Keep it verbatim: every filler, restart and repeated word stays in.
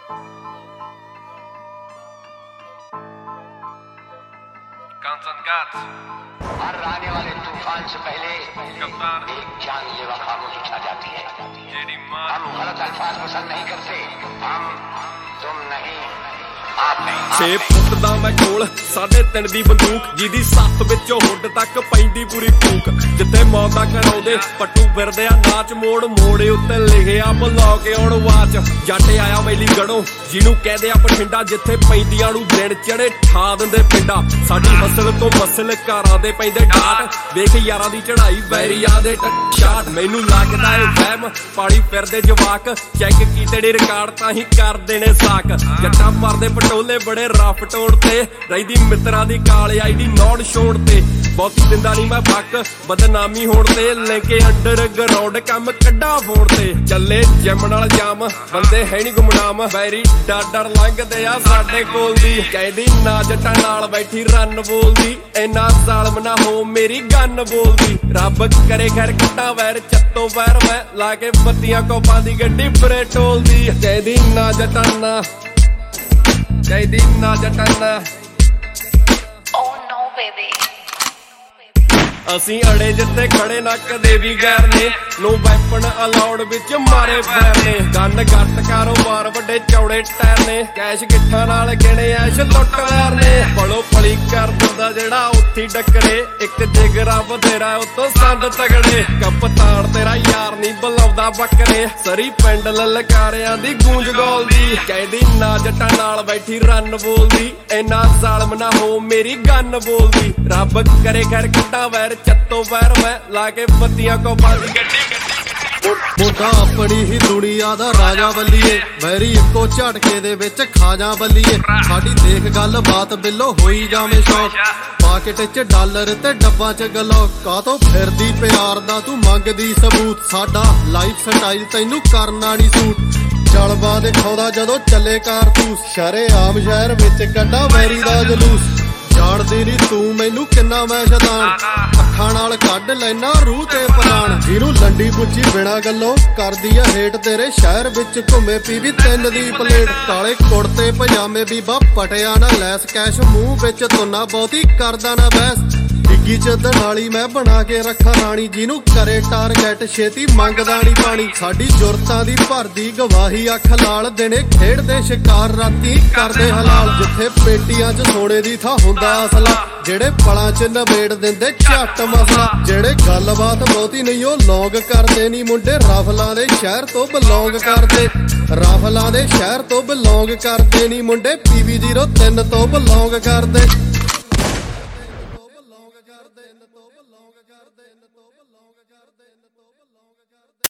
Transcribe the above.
हर आने वाले तूफान से पहले एक जानलेवा खामोशी छा जाती है। हम गलत अल्फाज पसंद नहीं करते, हम तुम नहीं आप नहीं। छे फुट दा मैं कोल साढ़े तीन दी बंदूक जिहदी सत्त विचों हुड तक पैंदी पूरी फूक। जिथे मौतां कराउंदे पट्टू फिरदे आ नाच मोड़ मोड़े उत्ते लिखिआ बुला के आउण वाच। जट आया मैली गढ़ों जिहनूं कहदे आ बठिंडा, जिथे पैंदियां नूं दिन चढ़े ठा दिंदे पिंडा। साडी फसल तो मसल घरां दे पैंदे डाट, वेख यारां दी चढ़ाई वैरियां दे शाट। मैनूं लगदा ए वहम पाली फिरदे जवाक, चैक कीते नी रिकार्ड तां ही करदे ने साक। जट्टां मारदे पटोले बड़े रफ टोड़ ते, रहिंदी मित्तरां दी काल आई दी नौड़ छोड़ ते। बहुती दिंदा नहीं मैं फक बदनामी होण ते, लेके अंडर ग्राउंड कम कड्डा फोड़ ते। चले जिम नाल जाम बंदे है नी गुमनाम, वैरी डर डर लंघदे आ साडे कोल दी। कहदी ना जट्टां नाल बैठी रन बोलदी, इन्ना जालम ना हो मेरी गन बोलदी। रब करे खैर कट्टा वैर चत्तो वैर मैं, लाके बत्तियां कोपां दी गड्डी परे टोलदी। कहदी ना जट्टां ना, कहदी ना जट्टां ना। Oh no baby। ਅਸੀਂ ਅੜੇ ਜਿੱਥੇ ਖੜੇ ਨਾ ਕਦੇ ਵੀ ਗੈਰ ਨੇ, ਨੋ ਵੈਪਨ ਅਲਾਉਡ ਵਿੱਚ ਮਾਰੇ ਫੈਰ ਨੇ। ਗੰਨ ਗੱਟ ਕਾਰੋਬਾਰ ਵੱਡੇ ਚੌੜੇ ਟਾਇਰ ਨੇ, ਕੈਸ਼ ਗਿੱਠਾਂ ਨਾਲ ਗਿਣੇ ਐਸ਼ ਲੁੱਟ ਲੈਰ ਨੇ। ਫੜੋ ਫਲੀ ਕਰ ਦਿੰਦਾ ਜਿਹੜਾ ਉੱਥੀ ਡੱਕਰੇ, ਇੱਕ ਜਿਗਰਾ ਬਥੇਰਾ ਉਤੋਂ ਸੰਦ ਤਗੜੇ। ਕਪਤਾਨ ਤੇਰਾ ਯਾਰ ਨੀ ਬੁਲਾਉਂਦਾ ਬੱਕਰੇ, ਸਰੀ ਪਿੰਡ ਲਲਕਾਰਿਆਂ ਦੀ ਗੂੰਜ ਗੋਲਦੀ। ਕਹਿੰਦੀ ਨਾ ਜੱਟਾਂ ਨਾਲ ਬੈਠੀ ਰੰਨ ਬੋਲਦੀ, ਇੰਨਾ ਜ਼ਾਲਮ ਨਾ ਹੋ ਮੇਰੀ ਗੰਨ ਬੋਲਦੀ। ਰੱਬ ਕਰੇ ਖੈਰ ਕੱਢਾਂ ਵੈਰ ਚੱਤੋ ਵੈਰ ਮੈਂ, ਲਾ ਕੇ ਬੱਤੀਆਂ ਕੋਪਾਂ ਦੀ ਗੱਡੀ। ਮੋਢਾ ਆਪਣੀ ਹੀ ਦੁਨੀਆ ਦਾ ਰਾਜਾ ਬੱਲੀਏ, ਵੈਰੀ ਇੱਕੋ ਝਟਕੇ ਦੇ ਵਿੱਚ ਖਾ ਜਾ ਬੱਲੀਏ। ਸਾਡੀ ਦੇਖ ਗੱਲ ਬਾਤ ਬਿੱਲੋ ਹੋਈ ਜਾਵੇਂ ਸ਼ੌਕ, ਪਾਕਟ ਚ ਡਾਲਰ ਤੇ ਡੱਬਾਂ ਚ ਗਲੋ। ਕਾਹਤੋਂ ਫਿਰਦੀ ਪਿਆਰ ਦਾ ਤੂੰ ਮੰਗਦੀ ਸਬੂਤ, ਸਾਡਾ ਲਾਈਫ ਸਟਾਈਲ ਤੈਨੂੰ ਕਰਨਾ ਨੀ ਸੂਟ। ਜਲਵਾ ਦਿਖਾਉਂਦਾ ਜਦੋਂ ਚੱਲੇ ਕਾਰਤੂਸ, ਸ਼ਰੇਆਮ ਸ਼ਹਿਰ ਵਿੱਚ ਕੱਢਾ ਵੈਰੀ ਦਾ ਜਲੂਸ। ਜਾਣਦੀ ਨੀ ਤੂੰ ਮੈਨੂੰ ਕਿੰਨਾ ਮੈਂ ਸ਼ੈਤਾਨ, ਅੱਖਾਂ ਨਾਲ ਕੱਢ ਲੈਣਾ ਰੂਹ ਤੇ ਪ੍ਰਾਣ। ਜਿਹਨੂੰ ਲੰਡੀ ਪੁੱਛੀ ਬਿਨਾਂ ਗੱਲੋਂ ਕਰਦੀ ਆ ਹੇਟ, ਤੇਰੇ ਸ਼ਹਿਰ ਵਿੱਚ ਘੁੰਮੇ ਪੀ ਵੀ ਤਿੰਨ ਦੀ ਪਲੇਟ। ਕਾਲੇ ਕੁੜਤੇ ਪਜਾਮੇ ਬੀਬਾ ਪਟਿਆ ਨਾ ਲੈਸ, ਕੈਸ਼ ਮੂੰਹ ਵਿੱਚ ਤੁੰਨਾ ਬਹੁਤੀ ਕਰਦਾ ਨਾ ਬਹਿਸ। ਡਿੱਗੀ ਚ ਦਨਾਲੀ ਮੈਂ ਬਣਾ ਕੇ ਰੱਖਾਂ ਰਾਣੀ, ਜਿਹਨੂੰ ਕਰੇ ਟਾਰਗੇਟ ਛੇਤੀ ਮੰਗਦਾ ਨੀ ਪਾਣੀ। ਸਾਡੀ ਜੁਰਤਾਂ ਦੀ ਭਰਦੀ ਗਵਾਹੀ ਅੱਖ ਲਾਲ, ਦਿਨੇ ਖੇਡਦੇ ਸ਼ਿਕਾਰ ਰਾਤੀ ਕਰਦੇ ਹਲਾਲ। ਜਿੱਥੇ ਪੇਟੀਆਂ ਚ ਸੋਨੇ ਦੀ ਥਾਂ ਹੁੰਦਾ ਅਸਲਾ, ਜਿਹੜੇ ਪਲਾਂ ਚ ਨਵੇੜ ਦਿੰਦੇ ਝੱਟ ਮਸਲਾ। ਜਿਹੜੇ ਗੱਲਬਾਤ ਬਹੁਤੀ ਨਹੀਂ ਉਹ ਲੌਂਗ ਕਰਦੇ ਨੀ ਮੁੰਡੇ, ਰਾਫਲਾਂ ਦੇ ਸ਼ਹਿਰ ਤੋਂ ਬਿਲੋਂਗ ਕਰਦੇ। ਰਾਫਲਾਂ ਦੇ ਸ਼ਹਿਰ ਤੋਂ ਬਿਲੋਂਗ ਕਰਦੇ ਨੀ ਮੁੰਡੇ, ਪੀਵੀ ਜ਼ੀਰੋ ਤਿੰਨ ਤੋਂ ਬਿਲੋਂਗ ਕਰਦੇ। ਤੋਂ ਬਿਲੋਂਗ ਕਰਦੇ, ਤੋਂ ਬਿਲੋਂਗ ਕਰਦੇ, ਤੋਂ ਬਿਲੋਂਗ ਕਰਦੇ।